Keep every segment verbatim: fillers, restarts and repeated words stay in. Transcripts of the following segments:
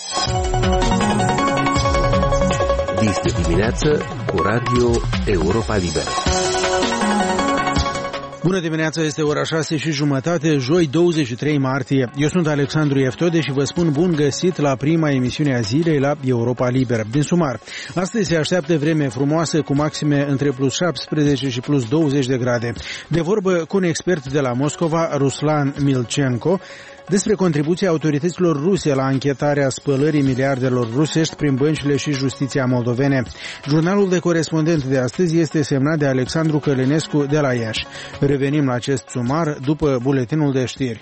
Este dimineață cu Radio Europa Liberă. Bună dimineața, este ora șase și jumătate, joi douăzeci și trei martie. Eu sunt Alexandru Eftode și vă spun bun găsit la prima emisiune a zilei la Europa Liberă. Din sumar, astăzi se așteaptă vreme frumoasă cu maxime între plus șaptesprezece și plus douăzeci de grade. De vorbă cu un expert de la Moscova, Ruslan Milchenko, despre contribuția autorităților ruse la anchetarea spălării miliardelor rusești prin băncile și justiția moldovene. Jurnalul de corespondent de astăzi este semnat de Alexandru Călinescu de la Iași. Revenim la acest sumar după buletinul de știri.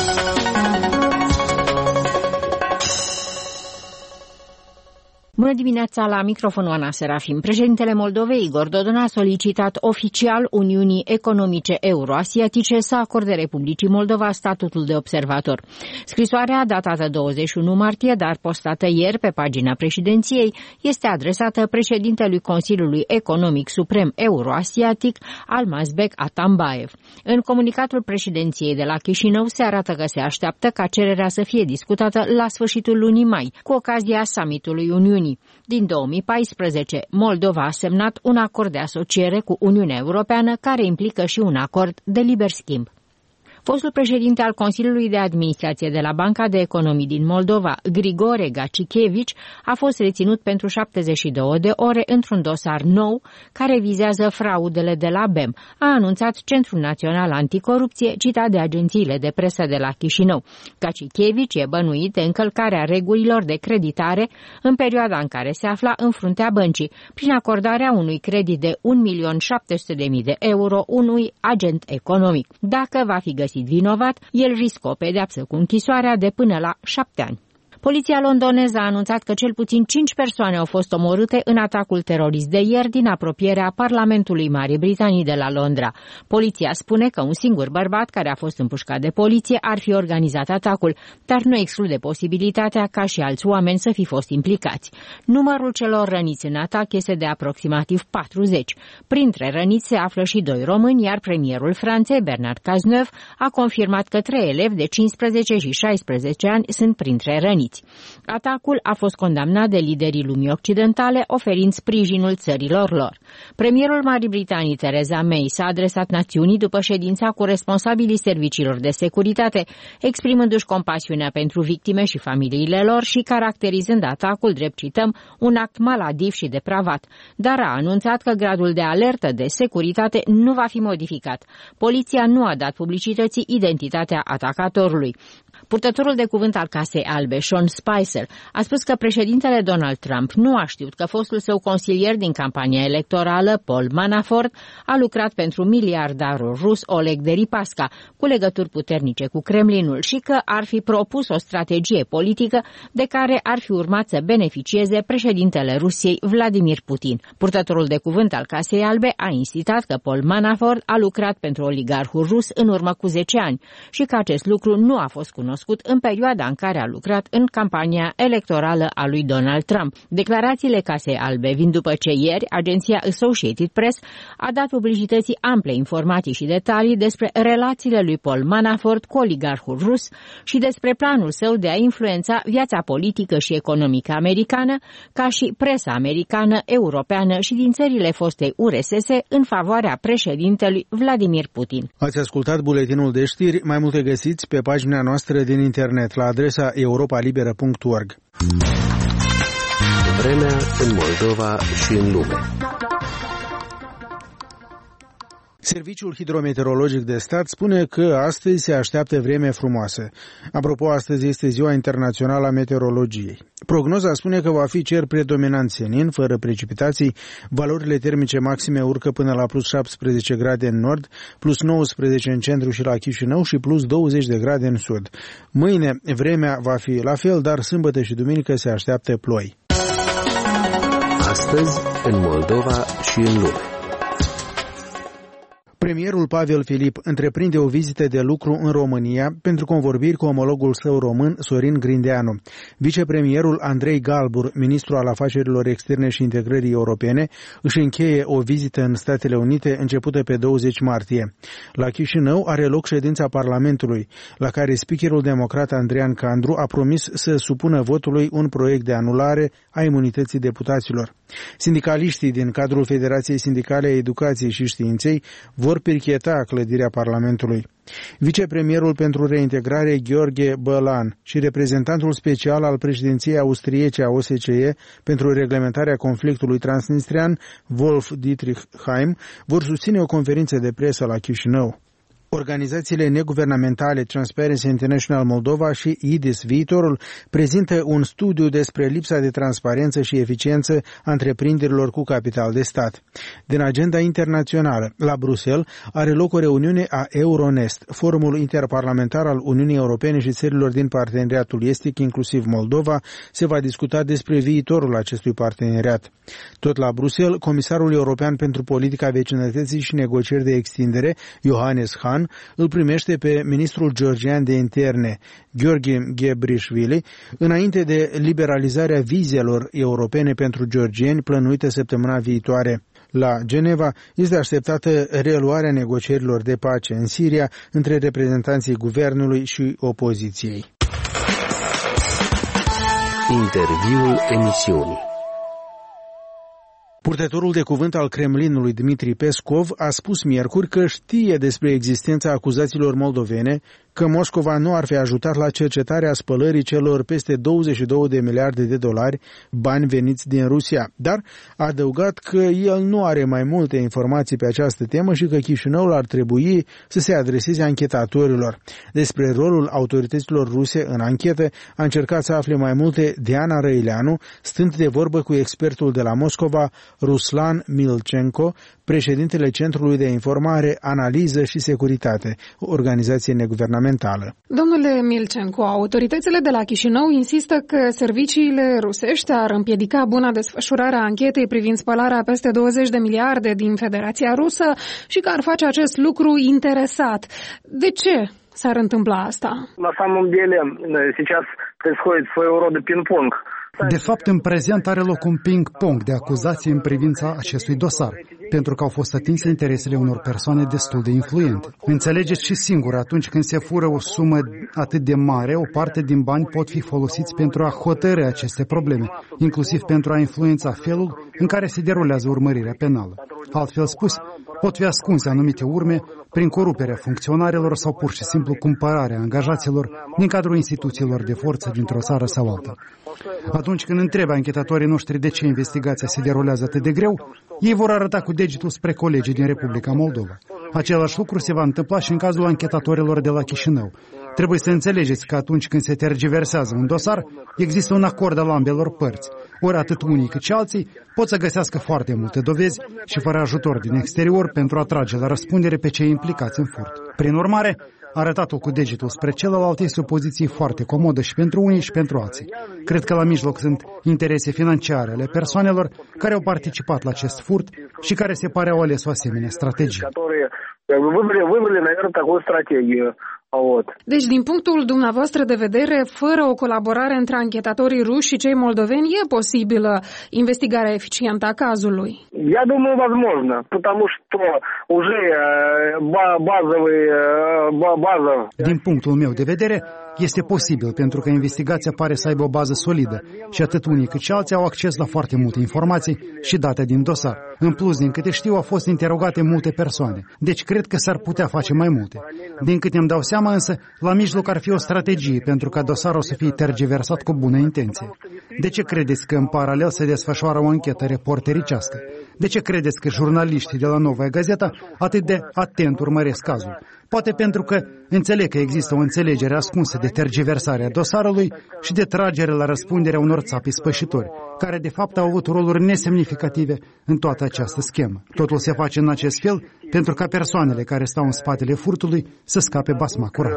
Bună dimineața, la microfonul Ana Serafim. Președintele Moldovei, Igor Dodon, a solicitat oficial Uniunii Economice Euroasiatice să acorde Republicii Moldova statutul de observator. Scrisoarea, datată douăzeci și unu martie, dar postată ieri pe pagina președinției, este adresată președintelui Consiliului Economic Suprem Euroasiatic, Almazbek Atambayev. În comunicatul președinției de la Chișinău se arată că se așteaptă ca cererea să fie discutată la sfârșitul lunii mai, cu ocazia summitului Uniunii. Din două mii paisprezece, Moldova a semnat un acord de asociere cu Uniunea Europeană care implică și un acord de liber schimb. Fostul președinte al Consiliului de Administrație de la Banca de Economii din Moldova, Grigore Gacichevici, a fost reținut pentru șaptezeci și două de ore într-un dosar nou care vizează fraudele de la B E M, a anunțat Centrul Național Anticorupție, citat de agențiile de presă de la Chișinău. Gacichevici e bănuit de încălcarea regulilor de creditare în perioada în care se afla în fruntea băncii, prin acordarea unui credit de un milion șapte sute de mii de euro unui agent economic. Dacă va fi găsit vinovat, el riscă o pedeapsă cu închisoarea de până la șapte ani. Poliția londoneză a anunțat că cel puțin cinci persoane au fost omorâte în atacul terorist de ieri din apropierea Parlamentului Marii Britanii de la Londra. Poliția spune că un singur bărbat care a fost împușcat de poliție ar fi organizat atacul, dar nu exclude posibilitatea ca și alți oameni să fi fost implicați. Numărul celor răniți în atac este de aproximativ patruzeci. Printre răniți se află și doi români, iar premierul Franței, Bernard Cazeneuve, a confirmat că trei elevi de cincisprezece și șaisprezece ani sunt printre răniți. Atacul a fost condamnat de liderii lumii occidentale, oferind sprijinul țărilor lor. Premierul Marii Britanii, Theresa May, s-a adresat națiunii după ședința cu responsabilii serviciilor de securitate, exprimându-și compasiunea pentru victime și familiile lor și caracterizând atacul, drept cităm, un act maladiv și depravat, dar a anunțat că gradul de alertă de securitate nu va fi modificat. Poliția nu a dat publicității identitatea atacatorului. Purtătorul de cuvânt al Casei Albe, Sean Spicer, a spus că președintele Donald Trump nu a știut că fostul său consilier din campania electorală, Paul Manafort, a lucrat pentru miliardarul rus Oleg Deripaska, cu legături puternice cu Kremlinul și că ar fi propus o strategie politică de care ar fi urmat să beneficieze președintele Rusiei, Vladimir Putin. Purtătorul de cuvânt al Casei Albe a insistat că Paul Manafort a lucrat pentru oligarhul rus în urmă cu zece ani și că acest lucru nu a fost cunoscut în perioada în care a lucrat în campania electorală a lui Donald Trump. Declarațiile Casei Albe vin după ce ieri agenția Associated Press a dat publicității ample informații și detalii despre relațiile lui Paul Manafort cu oligarhul rus și despre planul său de a influența viața politică și economică americană, ca și presa americană, europeană și din țările fostei U R S S în favoarea președintelui Vladimir Putin. Ați ascultat buletinul de știri, mai multe găsiți pe pagina noastră din internet la adresa europa liberă punct org. Vremea în Moldova și în lume. Serviciul Hidrometeorologic de Stat spune că astăzi se așteaptă vreme frumoasă. Apropo, astăzi este Ziua Internațională a Meteorologiei. Prognoza spune că va fi cer predominant senin, fără precipitații, valorile termice maxime urcă până la plus șaptesprezece grade în nord, plus nouăsprezece în centru și la Chișinău și plus douăzeci de grade în sud. Mâine vremea va fi la fel, dar sâmbătă și duminică se așteaptă ploi. Astăzi, în Moldova și în lume. Premierul Pavel Filip întreprinde o vizită de lucru în România pentru convorbiri cu omologul său român, Sorin Grindeanu. Vicepremierul Andrei Galbur, ministru al afacerilor externe și integrării europene, își încheie o vizită în Statele Unite începută pe douăzeci martie. La Chișinău are loc ședința Parlamentului, la care speakerul democrat Andrian Candru a promis să supună votului un proiect de anulare a imunității deputaților. Sindicaliștii din cadrul Federației Sindicale a Educației și Științei vor pircheta clădirea Parlamentului. Vicepremierul pentru reintegrare Gheorghe Bălan și reprezentantul special al președinției austriece a O S C E pentru reglementarea conflictului transnistrian, Wolf Dietrich Heim, vor susține o conferință de presă la Chișinău. Organizațiile neguvernamentale Transparency International Moldova și I D I S Viitorul prezintă un studiu despre lipsa de transparență și eficiență a întreprinderilor cu capital de stat. Din agenda internațională, la Bruxelles are loc o reuniune a Euronest, forumul interparlamentar al Uniunii Europene și țărilor din parteneriatul estic, inclusiv Moldova. Se va discuta despre viitorul acestui parteneriat. Tot la Bruxelles, Comisarul European pentru Politica Vecinătății și Negocieri de Extindere, Johannes Hahn, îl primește pe ministrul georgian de interne, Gheorghe Ghebrișvili, înainte de liberalizarea vizelor europene pentru georgieni plănuită săptămâna viitoare. La Geneva este așteptată reluarea negocierilor de pace în Siria între reprezentanții guvernului și opoziției. Interviul emisiunii. Purtătorul de cuvânt al Kremlinului, Dmitri Peskov, a spus miercuri că știe despre existența acuzațiilor moldovene că Moscova nu ar fi ajutat la cercetarea spălării celor peste douăzeci și două de miliarde de dolari bani veniți din Rusia, dar a adăugat că el nu are mai multe informații pe această temă și că Chișinăul ar trebui să se adreseze anchetatorilor. Despre rolul autorităților ruse în anchetă a încercat să afle mai multe Diana Răileanu, stând de vorbă cu expertul de la Moscova, Ruslan Milchenko, președintele Centrului de Informare, Analiză și Securitate, o organizație neguvernamentală. Domnule Milchenko, autoritățile de la Chișinău insistă că serviciile rusești ar împiedica buna desfășurare a anchetei privind spălarea peste douăzeci de miliarde din Federația Rusă și că ar face acest lucru interesat. De ce s-ar întâmpla asta? La самом деле, сейчас происходит своего рода пинг-понг. De fapt, în prezent are loc un ping-pong de acuzații în privința acestui dosar, pentru că au fost atinse interesele unor persoane destul de influente. Înțelegeți și singur, atunci când se fură o sumă atât de mare, o parte din bani pot fi folosiți pentru a hotărâ aceste probleme, inclusiv pentru a influența felul în care se derulează urmărirea penală. Altfel spus, pot fi ascunse anumite urme prin coruperea funcționarilor sau pur și simplu cumpărarea angajaților din cadrul instituțiilor de forță dintr-o țară sau alta. Atunci când întrebe anchetatorii noștri de ce investigația se derulează atât de greu, ei vor arăta cu degetul spre colegii din Republica Moldova. Același lucru se va întâmpla și în cazul anchetatorilor de la Chișinău. Trebuie să înțelegeți că atunci când se tergiversează un dosar, există un acord al ambelor părți. Ori atât unii cât și alții pot să găsească foarte multe dovezi și fără ajutor din exterior pentru a trage la răspundere pe cei implicați în furt. Prin urmare, arătat-o cu degetul spre celălalt este o poziție foarte comodă și pentru unii și pentru alții. Cred că la mijloc sunt interese financiare ale persoanelor care au participat la acest furt și care se pare au ales o asemenea strategie. Deci, din punctul dumneavoastră de vedere, fără o colaborare între anchetatorii ruși și cei moldoveni, e posibilă investigarea eficientă a cazului? Я думаю, возможно, потому что уже базовый база. Din punctul meu de vedere, este posibil, pentru că investigația pare să aibă o bază solidă și atât unii cât și alții au acces la foarte multe informații și date din dosar. În plus, din câte știu, au fost interogate multe persoane, deci cred că s-ar putea face mai multe. Din câte îmi dau seama însă, la mijloc ar fi o strategie pentru ca dosarul să fie tergiversat cu bună intenție. De ce credeți că în paralel se desfășoară o anchetă reportericească? De ce credeți că jurnaliștii de la Novaia Gazeta atât de atent urmăresc cazul? Poate pentru că înțeleg că există o înțelegere ascunsă de tergiversarea dosarului și de tragere la răspundere a unor țapi spășitori, care de fapt au avut roluri nesemnificative în toată această schemă. Totul se face în acest fel pentru ca persoanele care stau în spatele furtului să scape basma curat.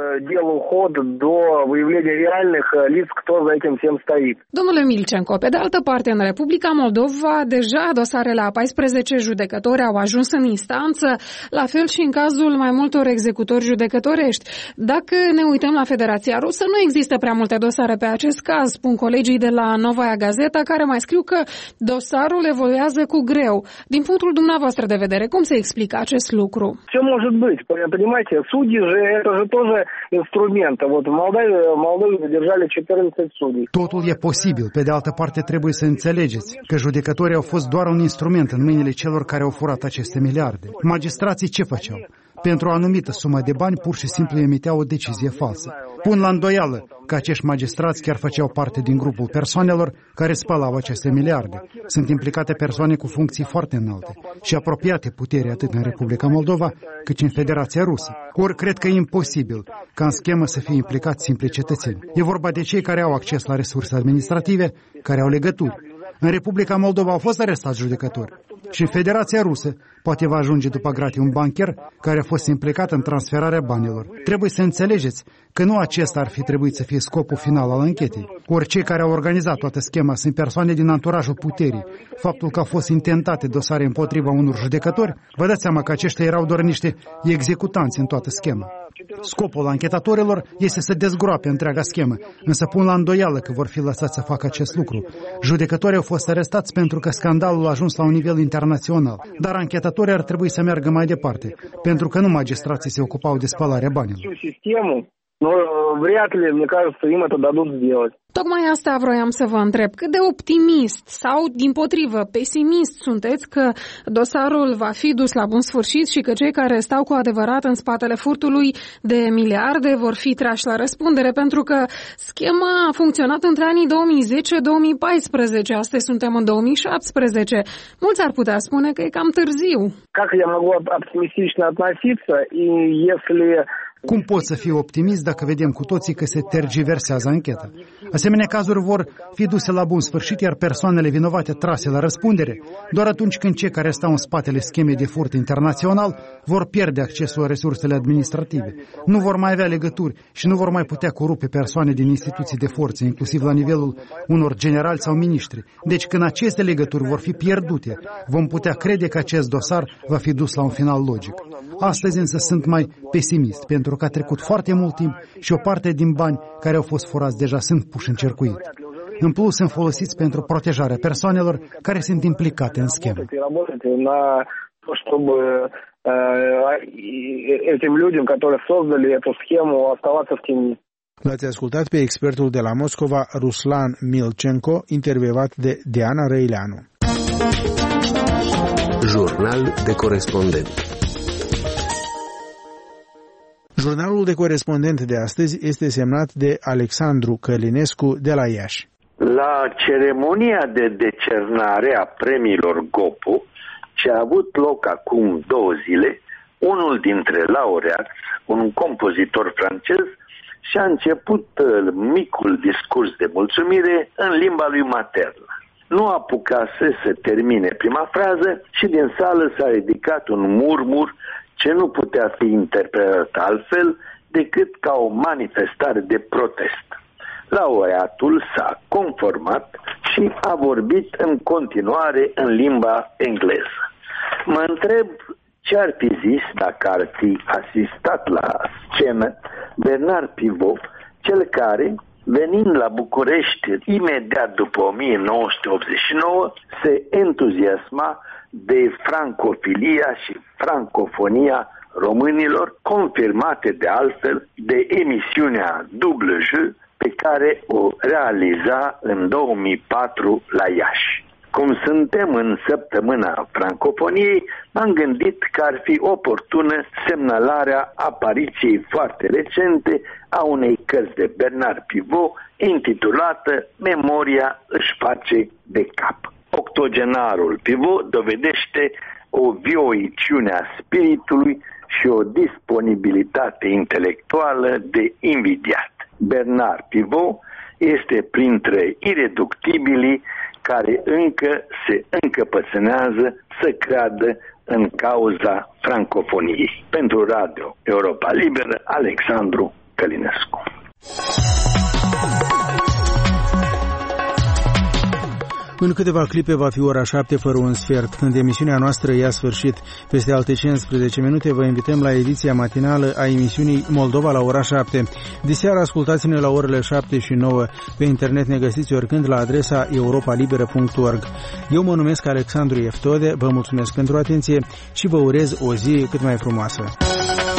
Domnule Milcenco, pe de altă parte, în Republica Moldova, deja dosarele a paisprezece judecători au ajuns în instanță, la fel și în cazul mai multor executori judecătorești. Dacă ne uităm la Federația Rusă, nu există prea multe dosare pe acest caz, spun colegii de la Novaya Gazeta, care mai scriu că dosarul evoluează cu greu. Din punctul dumneavoastră de vedere, cum se explică acest lucru? Ce может быть? Понимаете, судьи же это же тоже инструмент. Вот в Молдове, в Молдове задержали четырнадцать судей. Totul e posibil. Pe de altă parte, trebuie să înțelegeți că judecătorii au fost doar un instrument în mâinile celor care au furat aceste miliarde. Magistrații ce făceau? Pentru o anumită sumă de bani, pur și simplu emiteau o decizie falsă. Pun la îndoială că acești magistrați chiar făceau parte din grupul persoanelor care spălau aceste miliarde. Sunt implicate persoane cu funcții foarte înalte și apropiate puterii atât în Republica Moldova cât și în Federația Rusă. Ori cred că e imposibil ca în schemă să fie implicați simpli cetățeni. E vorba de cei care au acces la resurse administrative, care au legături. În Republica Moldova au fost arestați judecători. Și în Federația Rusă poate va ajunge după gratie un bancher care a fost implicat în transferarea banilor. Trebuie să înțelegeți că nu acesta ar fi trebuit să fie scopul final al anchetei. Ori cei care au organizat toată schema sunt persoane din anturajul puterii. Faptul că au fost intentate dosare împotriva unor judecători, vă dați seama că aceștia erau doar niște executanți în toată schema. Scopul anchetatorilor este să dezgroape întreaga schemă, însă pun la îndoială că vor fi lăsați să facă acest lucru. Judecătorii au fost arestați pentru că scandalul a ajuns la un nivel internațional, dar anchetatorii ar trebui să meargă mai departe, pentru că nu magistrații se ocupau de spălarea banilor. Но вряд ли, мне кажется, им это дадут сделать. Tocmai asta vroiam să vă întreb. Cât de optimist sau, dimpotrivă, pesimist sunteți că dosarul va fi dus la bun sfârșit și că cei care stau cu adevărat în spatele furtului de miliarde vor fi trași la răspundere? Pentru că schema a funcționat între anii două mii zece - două mii paisprezece. Astăzi suntem în două mii șaptesprezece. Mulți ar putea spune că e cam târziu. Как я могу оптимистично относиться, и если Cum poți să fii optimist dacă vedem cu toții că se tergiversează ancheta? Asemenea cazuri vor fi duse la bun sfârșit, iar persoanele vinovate trase la răspundere doar atunci când cei care stau în spatele schemei de furt internațional vor pierde accesul la resursele administrative, nu vor mai avea legături și nu vor mai putea corupe persoane din instituții de forță, inclusiv la nivelul unor generali sau miniștri. Deci când aceste legături vor fi pierdute, vom putea crede că acest dosar va fi dus la un final logic. Astăzi însă sunt mai pesimist, pentru că a trecut foarte mult timp și o parte din bani care au fost furați deja sunt puși în circuit. În plus, sunt folosiți pentru protejarea persoanelor care sunt implicate în schemă. L-ați ascultat pe expertul de la Moscova, Ruslan Milcenco, intervievat de Diana Răileanu. Jurnal de corespondent. Jurnalul de corespondent de astăzi este semnat de Alexandru Călinescu de la Iași. La ceremonia de decernare a premiilor Gopo, ce a avut loc acum două zile, unul dintre laureați, un compozitor francez, și-a început micul discurs de mulțumire în limba lui maternă. Nu apucase să termine prima frază și din sală s-a ridicat un murmur ce nu putea fi interpretat altfel decât ca o manifestare de protest. Laureatul s-a conformat și a vorbit în continuare în limba engleză. Mă întreb ce ar fi zis dacă ar fi asistat la scenă Bernard Pivot, cel care, venind la București imediat după o mie nouă sute optzeci și nouă, se entuziasma de francofilia și francofonia românilor, confirmate de altfel de emisiunea Double Jeu pe care o realiza în două mii patru la Iași. Cum suntem în săptămâna francofoniei, m-am gândit că ar fi oportună semnalarea apariției foarte recente a unei cărți de Bernard Pivot intitulată Memoria își face de cap. Octogenarul Pivot dovedește o vioiciune a spiritului și o disponibilitate intelectuală de invidiat. Bernard Pivot este printre ireductibilii care încă se încăpățânează să creadă în cauza francofoniei. Pentru Radio Europa Liberă, Alexandru Călinescu. În câteva clipe va fi ora șapte fără un sfert. Când emisiunea noastră ia sfârșit, peste alte cincisprezece minute vă invităm la ediția matinală a emisiunii Moldova la ora șapte. Diseară ascultați-ne la orele șapte și nouă. Pe internet ne găsiți oricând la adresa europa liberă punct org. Eu mă numesc Alexandru Eftode, vă mulțumesc pentru atenție și vă urez o zi cât mai frumoasă.